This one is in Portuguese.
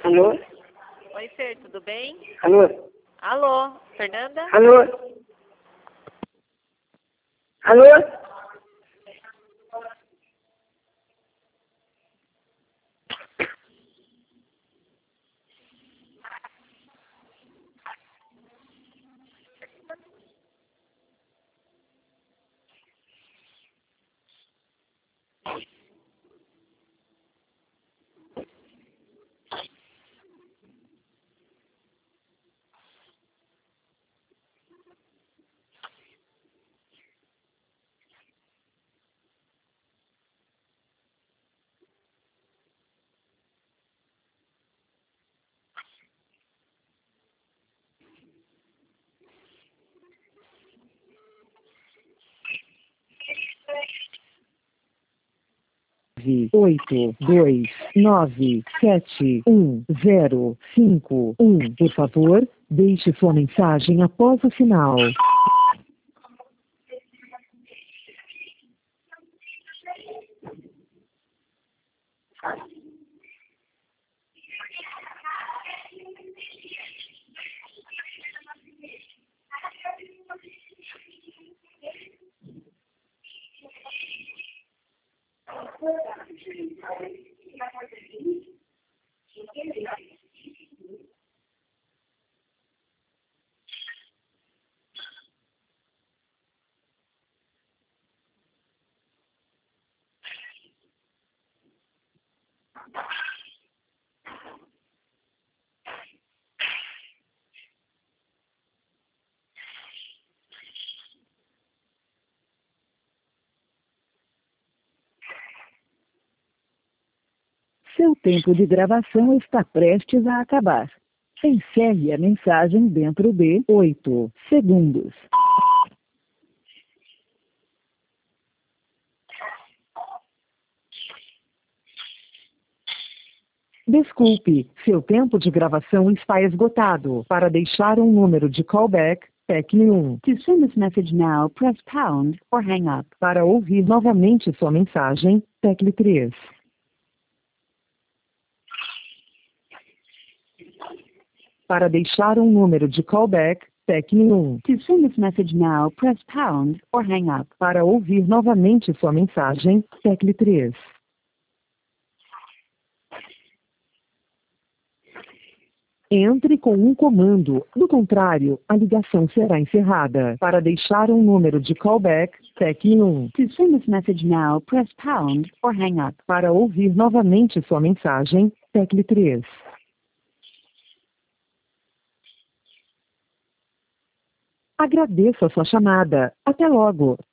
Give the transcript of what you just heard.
Alô? Oi, Fer, tudo bem? Alô? Alô, Fernanda? Alô? Alô? Oito, dois, nove, sete, zero, cinco, Por favor, deixe sua mensagem após o sinal. Seu tempo de gravação está prestes a acabar. Encerre a mensagem dentro de 8 segundos. Desculpe, seu tempo de gravação está esgotado. Para deixar um número de callback, tecle 1. To send this message now, press pound or hang up. Para ouvir novamente sua mensagem, tecle 3. Para deixar um número de callback, tecle 1. To send this message now, press pound or hang up. Para ouvir novamente sua mensagem, tecle 3. Entre com um comando, do contrário, a ligação será encerrada. Para deixar um número de callback, tecle 1. To send this message now, press pound or hang up. Para ouvir novamente sua mensagem, tecle 3. Agradeço a sua chamada. Até logo.